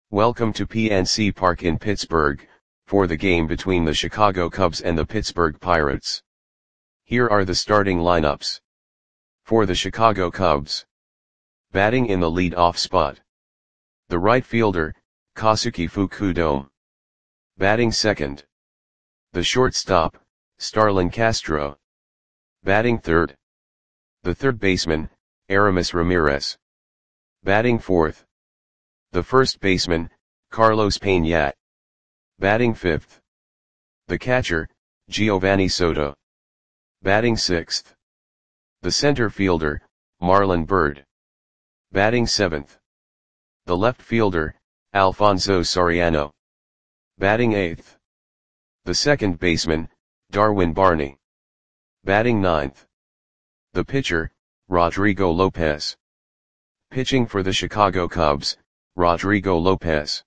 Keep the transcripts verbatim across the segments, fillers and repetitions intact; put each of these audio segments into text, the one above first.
Welcome to P N C Park in Pittsburgh, for the game between the Chicago Cubs and the Pittsburgh Pirates. Here are the starting lineups. For the Chicago Cubs. Batting in the lead-off spot. The right fielder, Kosuke Fukudome. Batting second. The shortstop, Starlin Castro. Batting third. The third baseman, Aramis Ramirez. Batting fourth. The first baseman, Carlos Peña. Batting fifth. The catcher, Giovanni Soto. Batting sixth. The center fielder, Marlon Byrd. Batting seventh. The left fielder, Alfonso Soriano. Batting eighth. The second baseman, Darwin Barney. Batting ninth. The pitcher, Rodrigo Lopez. Pitching for the Chicago Cubs, Rodrigo Lopez.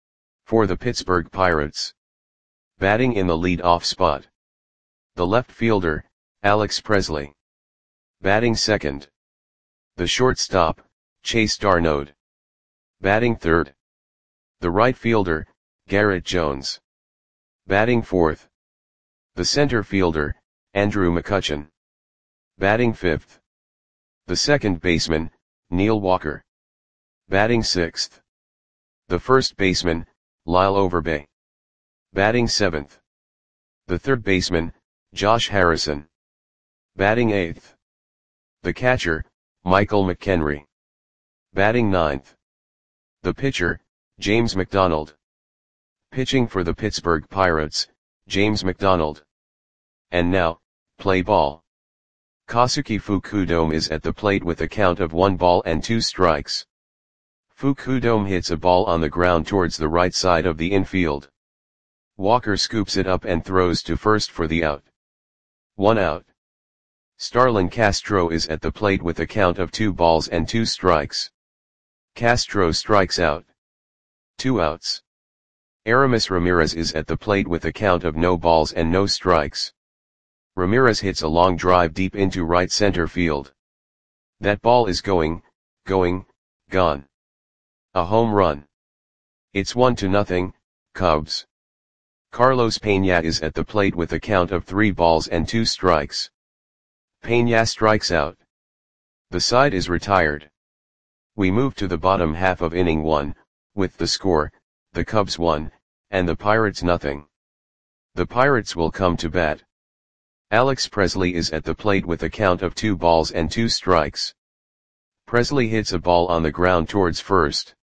For the Pittsburgh Pirates. Batting in the lead-off spot. The left fielder, Alex Presley. Batting second. The shortstop, Chase Darnode. Batting third. The right fielder, Garrett Jones. Batting fourth. The center fielder, Andrew McCutchen. Batting fifth. The second baseman, Neil Walker. Batting sixth. The first baseman, Lyle Overbay. Batting seventh. The third baseman, Josh Harrison. Batting eighth. The catcher, Michael McKenry. Batting ninth. The pitcher, James McDonald. Pitching for the Pittsburgh Pirates, James McDonald. And now, play ball. Kosuke Fukudome is at the plate with a count of one ball and two strikes. Fukudome hits a ball on the ground towards the right side of the infield. Walker scoops it up and throws to first for the out. One out. Starlin Castro is at the plate with a count of two balls and two strikes. Castro strikes out. Two outs. Aramis Ramirez is at the plate with a count of no balls and no strikes. Ramirez hits a long drive deep into right center field. That ball is going, going, gone. A home run. It's one to nothing, Cubs. Carlos Peña is at the plate with a count of three balls and two strikes. Peña strikes out. The side is retired. We move to the bottom half of inning one, with the score, the Cubs one, and the Pirates nothing. The Pirates will come to bat. Alex Presley is at the plate with a count of two balls and two strikes. Presley hits a ball on the ground towards first.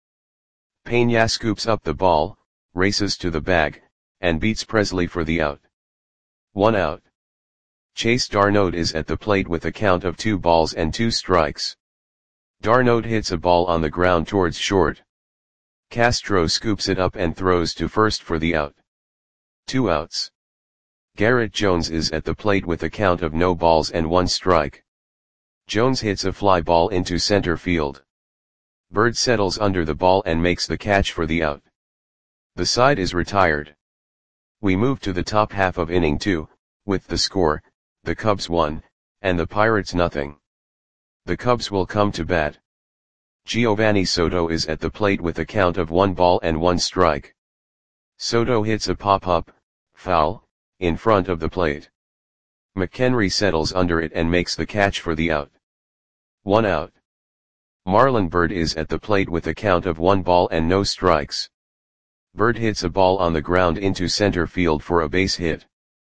Peña scoops up the ball, races to the bag, and beats Presley for the out. One out. Chase Darnode is at the plate with a count of two balls and two strikes. Darnode hits a ball on the ground towards short. Castro scoops it up and throws to first for the out. Two outs. Garrett Jones is at the plate with a count of no balls and one strike. Jones hits a fly ball into center field. Byrd settles under the ball and makes the catch for the out. The side is retired. We move to the top half of inning two, with the score, the Cubs one, and the Pirates nothing. The Cubs will come to bat. Giovanni Soto is at the plate with a count of one ball and one strike. Soto hits a pop-up, foul, in front of the plate. McKenry settles under it and makes the catch for the out. One out. Marlon Byrd is at the plate with a count of one ball and no strikes. Byrd hits a ball on the ground into center field for a base hit.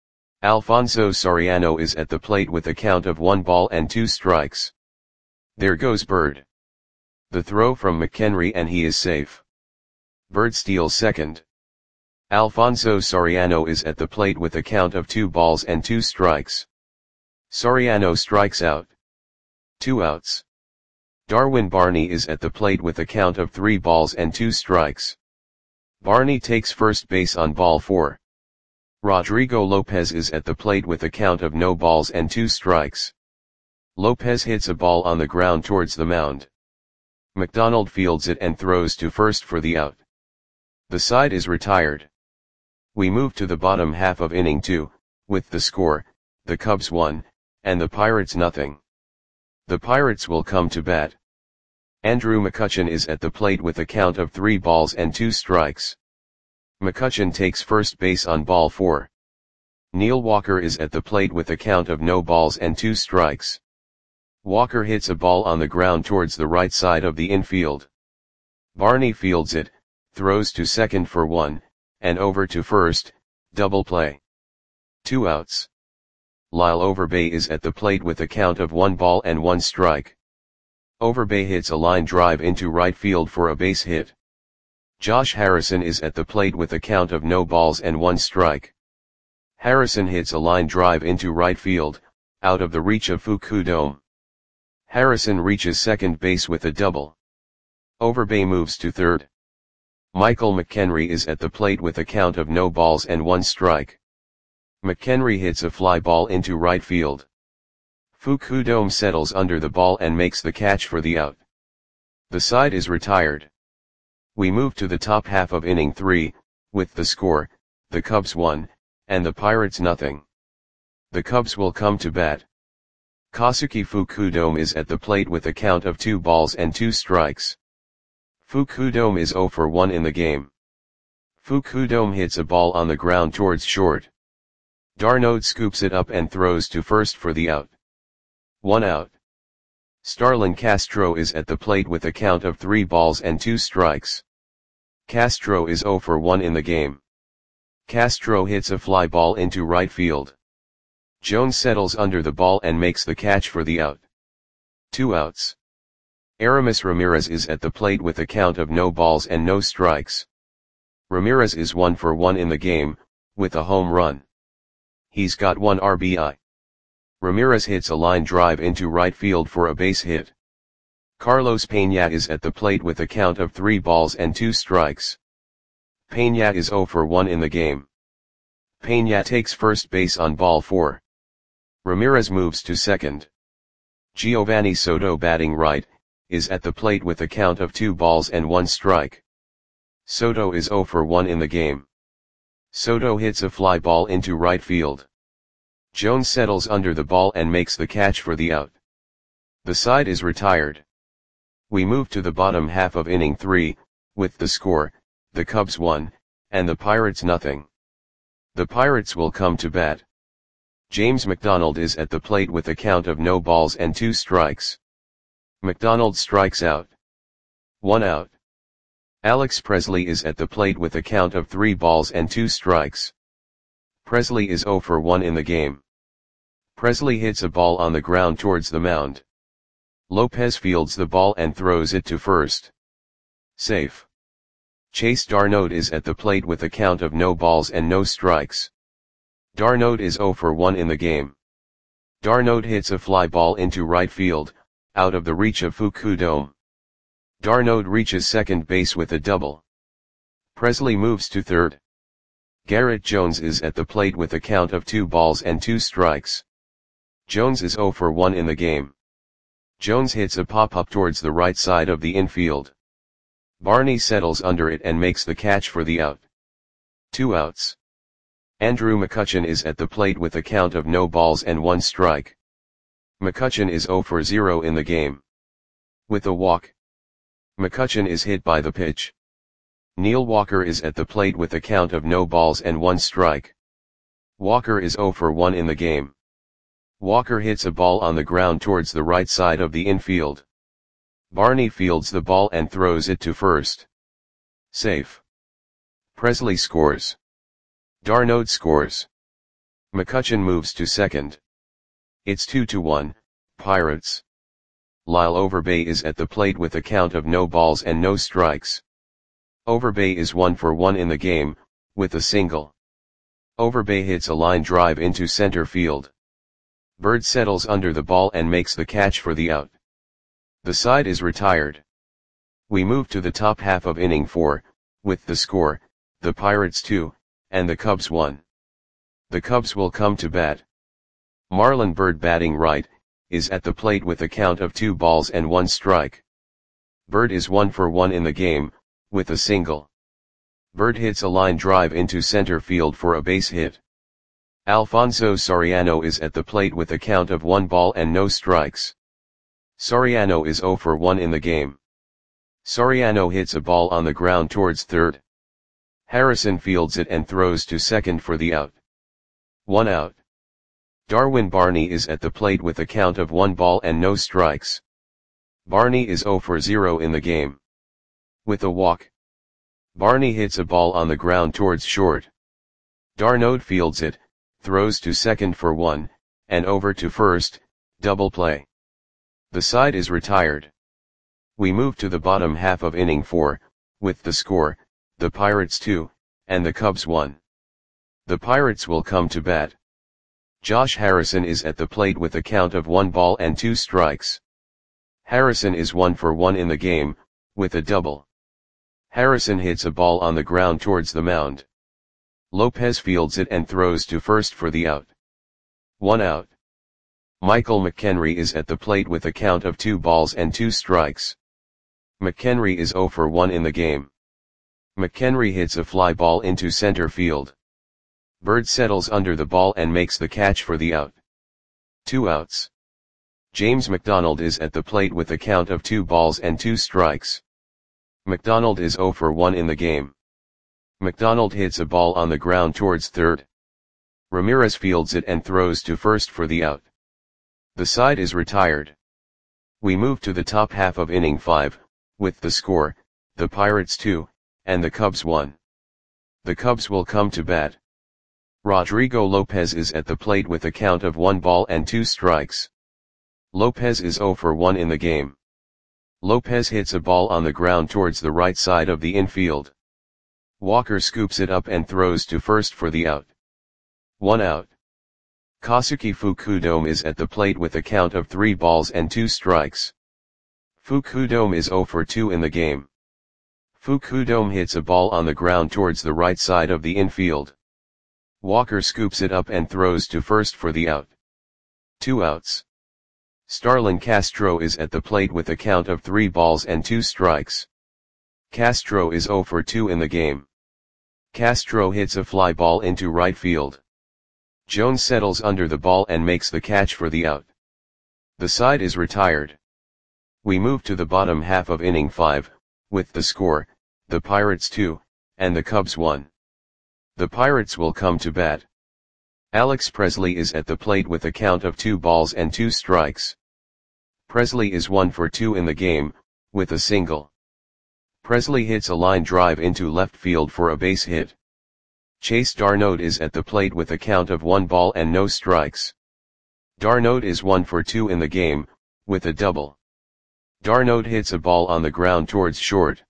Alfonso Soriano is at the plate with a count of one ball and two strikes. There goes Byrd. The throw from McKenry and he is safe. Byrd steals second. Alfonso Soriano is at the plate with a count of two balls and two strikes. Soriano strikes out. Two outs. Darwin Barney is at the plate with a count of three balls and two strikes. Barney takes first base on ball four. Rodrigo Lopez is at the plate with a count of no balls and two strikes. Lopez hits a ball on the ground towards the mound. McDonald fields it and throws to first for the out. The side is retired. We move to the bottom half of inning two, with the score, the Cubs one, and the Pirates nothing. The Pirates will come to bat. Andrew McCutchen is at the plate with a count of three balls and two strikes. McCutchen takes first base on ball four. Neil Walker is at the plate with a count of no balls and two strikes. Walker hits a ball on the ground towards the right side of the infield. Barney fields it, throws to second for one, and over to first, double play. Two outs. Lyle Overbay is at the plate with a count of one ball and one strike. Overbay hits a line drive into right field for a base hit. Josh Harrison is at the plate with a count of no balls and one strike. Harrison hits a line drive into right field, out of the reach of Fukudome. Harrison reaches second base with a double. Overbay moves to third. Michael McHenry is at the plate with a count of no balls and one strike. McHenry hits a fly ball into right field. Fukudome settles under the ball and makes the catch for the out. The side is retired. We move to the top half of inning three, with the score, the Cubs one, and the Pirates nothing. The Cubs will come to bat. Kosuke Fukudome is at the plate with a count of two balls and two strikes. Fukudome is zero for one in the game. Fukudome hits a ball on the ground towards short. d'Arnaud scoops it up and throws to first for the out. One out. Starlin Castro is at the plate with a count of three balls and two strikes. Castro is zero for one in the game. Castro hits a fly ball into right field. Jones settles under the ball and makes the catch for the out. Two outs. Aramis Ramirez is at the plate with a count of no balls and no strikes. Ramirez is one for one in the game, with a home run. He's got one R B I. Ramirez hits a line drive into right field for a base hit. Carlos Peña is at the plate with a count of three balls and two strikes. Peña is zero for one in the game. Peña takes first base on ball four. Ramirez moves to second. Giovanni Soto, batting right, is at the plate with a count of two balls and one strike. Soto is zero for one in the game. Soto hits a fly ball into right field. Jones settles under the ball and makes the catch for the out. The side is retired. We move to the bottom half of inning three, with the score, the Cubs one, and the Pirates nothing. The Pirates will come to bat. James McDonald is at the plate with a count of no balls and two strikes. McDonald strikes out. One out. Alex Presley is at the plate with a count of three balls and two strikes. Presley is zero for one in the game. Presley hits a ball on the ground towards the mound. Lopez fields the ball and throws it to first. Safe. Chase d'Arnaud is at the plate with a count of no balls and no strikes. d'Arnaud is zero for one in the game. d'Arnaud hits a fly ball into right field, out of the reach of Fukudome. d'Arnaud reaches second base with a double. Presley moves to third. Garrett Jones is at the plate with a count of two balls and two strikes. Jones is zero for one in the game. Jones hits a pop-up towards the right side of the infield. Barney settles under it and makes the catch for the out. Two outs. Andrew McCutchen is at the plate with a count of no balls and one strike. McCutchen is zero for zero in the game. With a walk. McCutchen is hit by the pitch. Neil Walker is at the plate with a count of no balls and one strike. Walker is zero for one in the game. Walker hits a ball on the ground towards the right side of the infield. Barney fields the ball and throws it to first. Safe. Presley scores. d'Arnaud scores. McCutchen moves to second. It's two to one, Pirates. Lyle Overbay is at the plate with a count of no balls and no strikes. Overbay is one for one in the game, with a single. Overbay hits a line drive into center field. Bird settles under the ball and makes the catch for the out. The side is retired. We move to the top half of inning four, with the score, the Pirates two, and the Cubs one. The Cubs will come to bat. Marlon Byrd, batting right, is at the plate with a count of two balls and one strike. Byrd is one for one in the game, with a single. Byrd hits a line drive into center field for a base hit. Alfonso Soriano is at the plate with a count of one ball and no strikes. Soriano is zero for one in the game. Soriano hits a ball on the ground towards third. Harrison fields it and throws to second for the out. One out. Darwin Barney is at the plate with a count of one ball and no strikes. Barney is zero for zero in the game. With a walk, Barney hits a ball on the ground towards short. Darnold fields it, throws to second for one, and over to first, double play. The side is retired. We move to the bottom half of inning four, with the score, the Pirates two, and the Cubs one. The Pirates will come to bat. Josh Harrison is at the plate with a count of one ball and two strikes. Harrison is one for one in the game, with a double. Harrison hits a ball on the ground towards the mound. Lopez fields it and throws to first for the out. One out. Michael McHenry is at the plate with a count of two balls and two strikes. McHenry is zero for one in the game. McHenry hits a fly ball into center field. Bird settles under the ball and makes the catch for the out. Two outs. James McDonald is at the plate with a count of two balls and two strikes. McDonald is zero for one in the game. McDonald hits a ball on the ground towards third. Ramirez fields it and throws to first for the out. The side is retired. We move to the top half of inning five, with the score, the Pirates two, and the Cubs one. The Cubs will come to bat. Rodrigo Lopez is at the plate with a count of one ball and two strikes. Lopez is zero for one in the game. Lopez hits a ball on the ground towards the right side of the infield. Walker scoops it up and throws to first for the out. One out. Kosuke Fukudome is at the plate with a count of three balls and two strikes. Fukudome is zero for two in the game. Fukudome hits a ball on the ground towards the right side of the infield. Walker scoops it up and throws to first for the out. Two outs. Starlin Castro is at the plate with a count of three balls and two strikes. Castro is zero for two in the game. Castro hits a fly ball into right field. Jones settles under the ball and makes the catch for the out. The side is retired. We move to the bottom half of inning five, with the score, the Pirates two, and the Cubs one. The Pirates will come to bat. Alex Presley is at the plate with a count of two balls and two strikes. Presley is one for two in the game, with a single. Presley hits a line drive into left field for a base hit. Chase Darnold is at the plate with a count of one ball and no strikes. Darnold is one for two in the game, with a double. Darnold hits a ball on the ground towards short.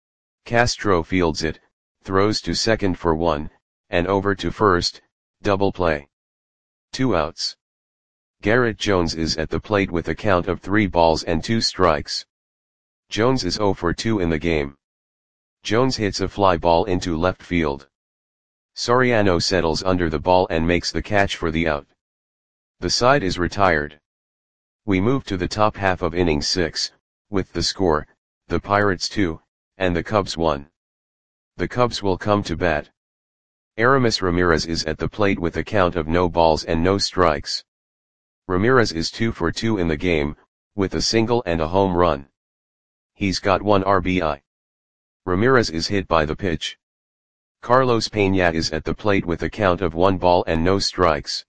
Castro fields it, throws to second for one, and over to first, double play. Two outs. Garrett Jones is at the plate with a count of three balls and two strikes. Jones is zero for two in the game. Jones hits a fly ball into left field. Soriano settles under the ball and makes the catch for the out. The side is retired. We move to the top half of inning six, with the score, the Pirates two, and the Cubs one. The Cubs will come to bat. Aramis Ramirez is at the plate with a count of no balls and no strikes. Ramirez is two for two in the game, with a single and a home run. He's got one R B I. Ramirez is hit by the pitch. Carlos Peña is at the plate with a count of one ball and no strikes.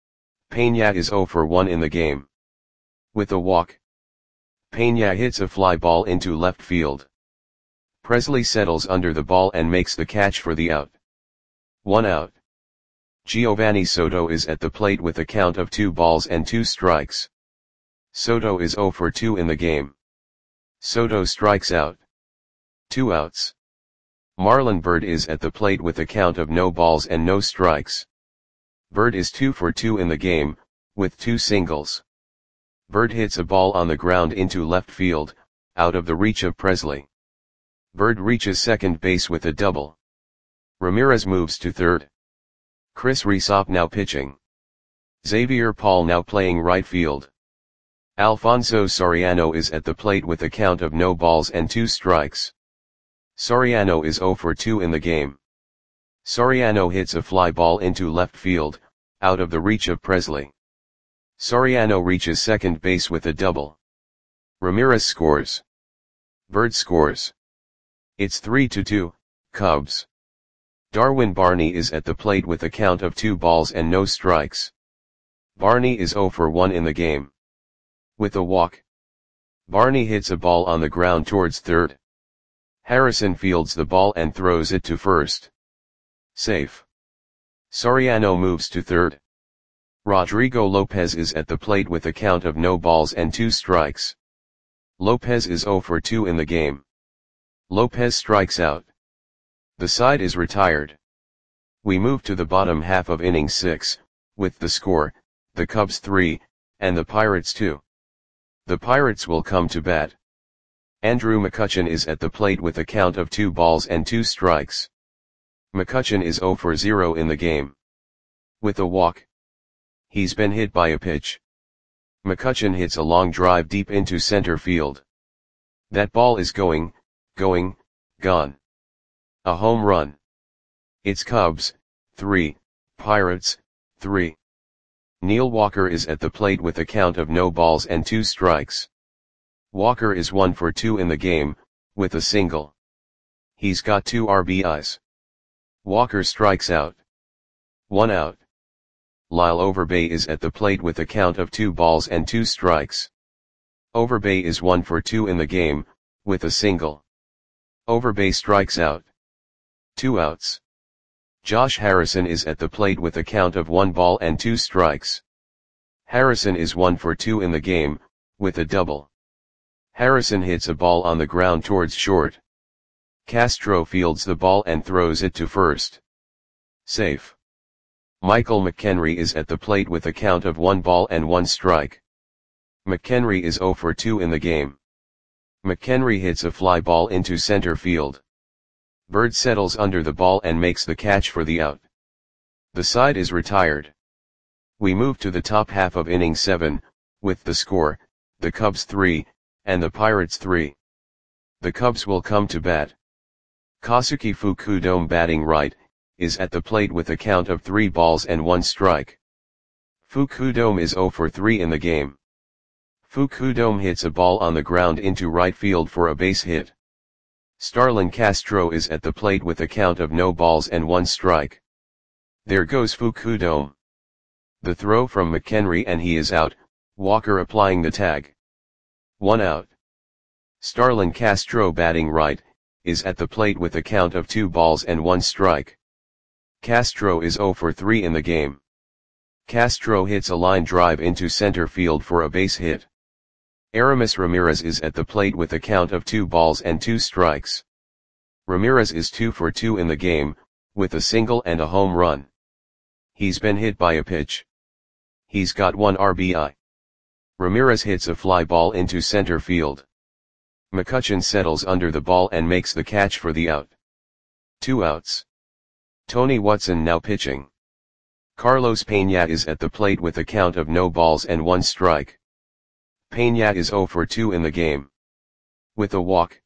Peña is zero for one in the game. With a walk, Peña hits a fly ball into left field. Presley settles under the ball and makes the catch for the out. One out. Giovanni Soto is at the plate with a count of two balls and two strikes. Soto is zero for two in the game. Soto strikes out. Two outs. Marlon Byrd is at the plate with a count of no balls and no strikes. Byrd is two for two in the game, with two singles. Byrd hits a ball on the ground into left field, out of the reach of Presley. Byrd reaches second base with a double. Ramirez moves to third. Chris Resop now pitching. Xavier Paul now playing right field. Alfonso Soriano is at the plate with a count of no balls and two strikes. Soriano is zero for two in the game. Soriano hits a fly ball into left field, out of the reach of Presley. Soriano reaches second base with a double. Ramirez scores. Bird scores. It's three to two, Cubs. Darwin Barney is at the plate with a count of two balls and no strikes. Barney is zero for one in the game. With a walk, Barney hits a ball on the ground towards third. Harrison fields the ball and throws it to first. Safe. Soriano moves to third. Rodrigo Lopez is at the plate with a count of no balls and two strikes. Lopez is zero for two in the game. Lopez strikes out. The side is retired. We move to the bottom half of inning six, with the score, the Cubs three, and the Pirates two. The Pirates will come to bat. Andrew McCutchen is at the plate with a count of two balls and two strikes. McCutchen is zero for zero in the game. With a walk, he's been hit by a pitch. McCutchen hits a long drive deep into center field. That ball is going, going, gone. A home run. It's Cubs, three, Pirates, three. Neil Walker is at the plate with a count of no balls and two strikes. Walker is one for two in the game, with a single. He's got two R B Is. Walker strikes out. One out. Lyle Overbay is at the plate with a count of two balls and two strikes. Overbay is one for two in the game, with a single. Overbay strikes out. Two outs. Josh Harrison is at the plate with a count of one ball and two strikes. Harrison is one for two in the game, with a double. Harrison hits a ball on the ground towards short. Castro fields the ball and throws it to first. Safe. Michael McHenry is at the plate with a count of one ball and one strike. McHenry is zero for two in the game. McHenry hits a fly ball into center field. Bird settles under the ball and makes the catch for the out. The side is retired. We move to the top half of inning seven, with the score, the Cubs three, and the Pirates three. The Cubs will come to bat. Kazuki Fukudome, batting right, is at the plate with a count of three balls and one strike. Fukudome is zero for three in the game. Fukudome hits a ball on the ground into right field for a base hit. Starlin Castro is at the plate with a count of no balls and one strike. There goes Fukudome. The throw from McHenry and he is out, Walker applying the tag. One out. Starlin Castro, batting right, is at the plate with a count of two balls and one strike. Castro is zero for three in the game. Castro hits a line drive into center field for a base hit. Aramis Ramirez is at the plate with a count of two balls and two strikes. Ramirez is two for two in the game, with a single and a home run. He's been hit by a pitch. He's got one R B I. Ramirez hits a fly ball into center field. McCutchen settles under the ball and makes the catch for the out. Two outs. Tony Watson now pitching. Carlos Peña is at the plate with a count of no balls and one strike. Peña is zero for two in the game. With a walk,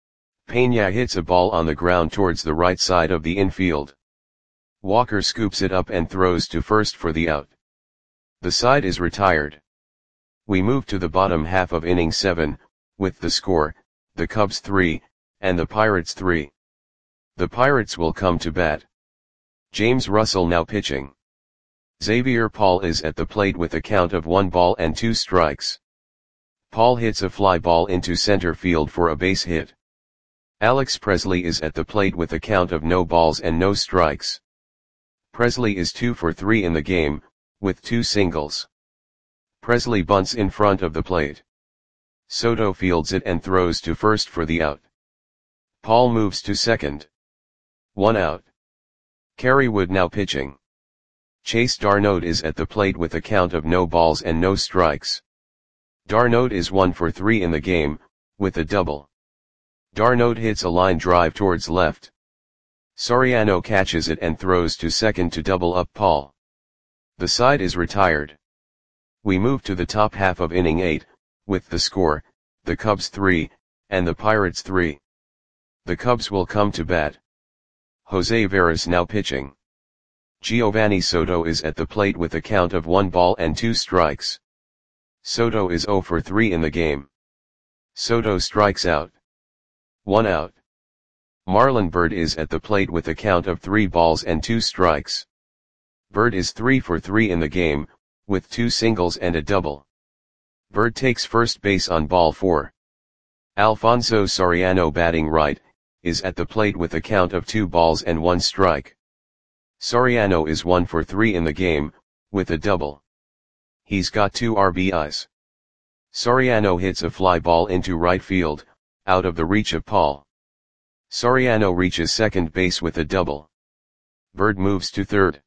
Peña hits a ball on the ground towards the right side of the infield. Walker scoops it up and throws to first for the out. The side is retired. We move to the bottom half of inning seven, with the score, the Cubs three, and the Pirates three. The Pirates will come to bat. James Russell now pitching. Xavier Paul is at the plate with a count of one ball and two strikes. Paul hits a fly ball into center field for a base hit. Alex Presley is at the plate with a count of no balls and no strikes. Presley is two for three in the game, with two singles. Presley bunts in front of the plate. Soto fields it and throws to first for the out. Paul moves to second. One out. Kerry Wood now pitching. Chase Darnold is at the plate with a count of no balls and no strikes. Darnold is one for three in the game, with a double. Darnold hits a line drive towards left. Soriano catches it and throws to second to double up Paul. The side is retired. We move to the top half of inning eight, with the score, the Cubs three, and the Pirates three. The Cubs will come to bat. Jose Veras now pitching. Giovanni Soto is at the plate with a count of one ball and two strikes. Soto is zero for three in the game. Soto strikes out. One out. Marlon Byrd is at the plate with a count of three balls and two strikes. Byrd is three for three in the game, with two singles and a double. Byrd takes first base on ball four. Alfonso Soriano, batting right, is at the plate with a count of two balls and one strike. Soriano is one for three in the game, with a double. He's got two R B Is. Soriano hits a fly ball into right field, out of the reach of Paul. Soriano reaches second base with a double. Byrd moves to third.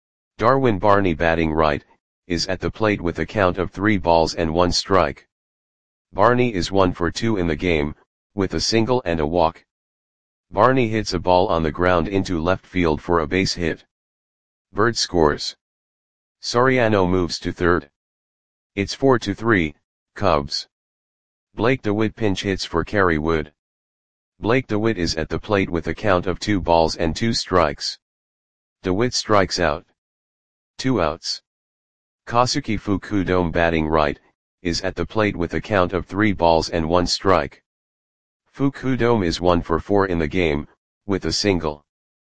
Darwin Barney, batting right, is at the plate with a count of three balls and one strike. Barney is one for two in the game, with a single and a walk. Barney hits a ball on the ground into left field for a base hit. Byrd scores. Soriano moves to third. It's four to three, Cubs. Blake DeWitt pinch hits for Kerry Wood. Blake DeWitt is at the plate with a count of two balls and two strikes. DeWitt strikes out. Two outs. Kazuki Fukudome, batting right, is at the plate with a count of three balls and one strike. Fukudome is one for four in the game, with a single.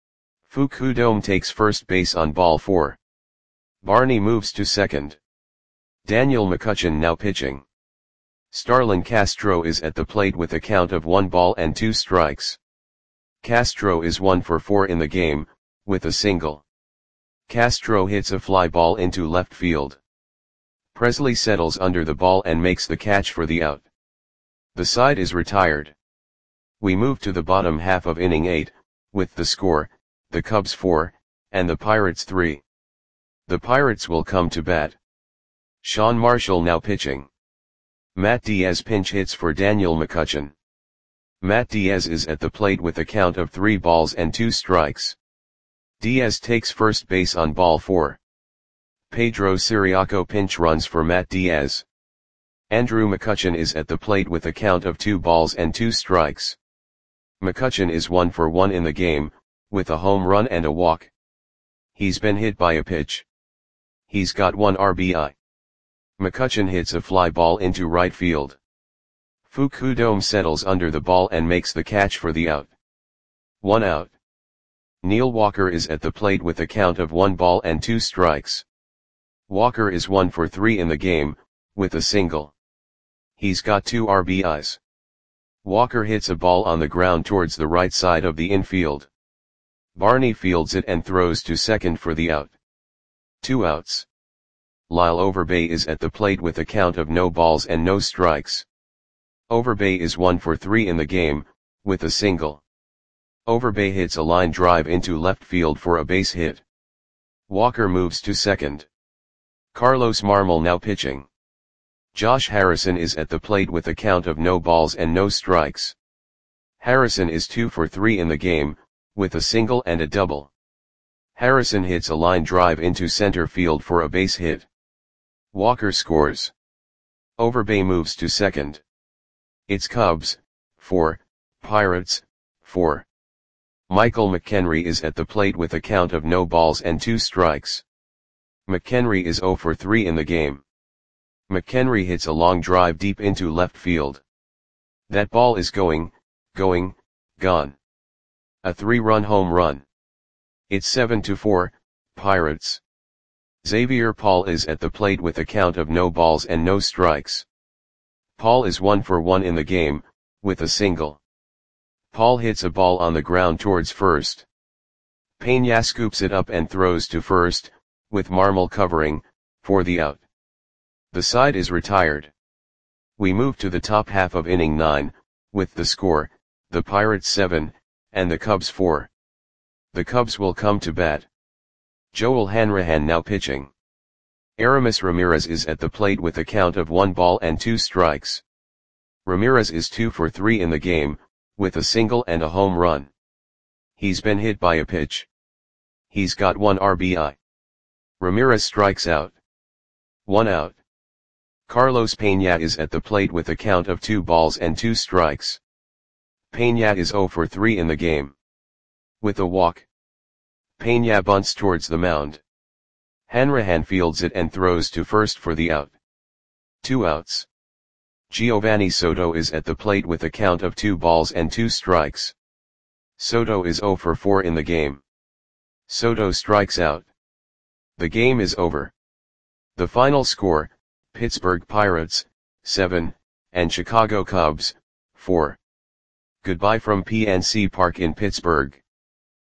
Fukudome takes first base on ball four. Barney moves to second. Daniel McCutchen now pitching. Starlin Castro is at the plate with a count of one ball and two strikes. Castro is one for four in the game, with a single. Castro hits a fly ball into left field. Presley settles under the ball and makes the catch for the out. The side is retired. We move to the bottom half of inning eight, with the score, the Cubs four, and the Pirates three. The Pirates will come to bat. Sean Marshall now pitching. Matt Diaz pinch hits for Daniel McCutchen. Matt Diaz is at the plate with a count of three balls and two strikes. Diaz takes first base on ball four. Pedro Siriaco pinch runs for Matt Diaz. Andrew McCutchen is at the plate with a count of two balls and two strikes. McCutchen is one for one in the game, with a home run and a walk. He's been hit by a pitch. He's got one R B I. McCutchen hits a fly ball into right field. Fukudome settles under the ball and makes the catch for the out. One out. Neil Walker is at the plate with a count of one ball and two strikes. Walker is one for three in the game, with a single. He's got two R B Is. Walker hits a ball on the ground towards the right side of the infield. Barney fields it and throws to second for the out. Two outs. Lyle Overbay is at the plate with a count of no balls and no strikes. Overbay is one for three in the game, with a single. Overbay hits a line drive into left field for a base hit. Walker moves to second. Carlos Marmol now pitching. Josh Harrison is at the plate with a count of no balls and no strikes. Harrison is two for three in the game, with a single and a double. Harrison hits a line drive into center field for a base hit. Walker scores. Overbay moves to second. It's Cubs, four, Pirates, four. Michael McHenry is at the plate with a count of no balls and two strikes. McHenry is zero for three in the game. McHenry hits a long drive deep into left field. That ball is going, going, gone. A three-run home run. It's seven to four, Pirates. Xavier Paul is at the plate with a count of no balls and no strikes. Paul is one for one in the game, with a single. Paul hits a ball on the ground towards first. Peña scoops it up and throws to first, with Marmol covering, for the out. The side is retired. We move to the top half of inning nine, with the score, the Pirates seven, and the Cubs four. The Cubs will come to bat. Joel Hanrahan now pitching. Aramis Ramirez is at the plate with a count of one ball and two strikes. Ramirez is two for three in the game, with a single and a home run. He's been hit by a pitch. He's got one R B I. Ramirez strikes out. One out. Carlos Peña is at the plate with a count of two balls and two strikes. Peña is zero for three in the game. With a walk. Peña bunts towards the mound. Hanrahan fields it and throws to first for the out. Two outs. Giovanni Soto is at the plate with a count of two balls and two strikes. Soto is zero for four in the game. Soto strikes out. The game is over. The final score, Pittsburgh Pirates, seven, and Chicago Cubs, four. Goodbye from P N C Park in Pittsburgh.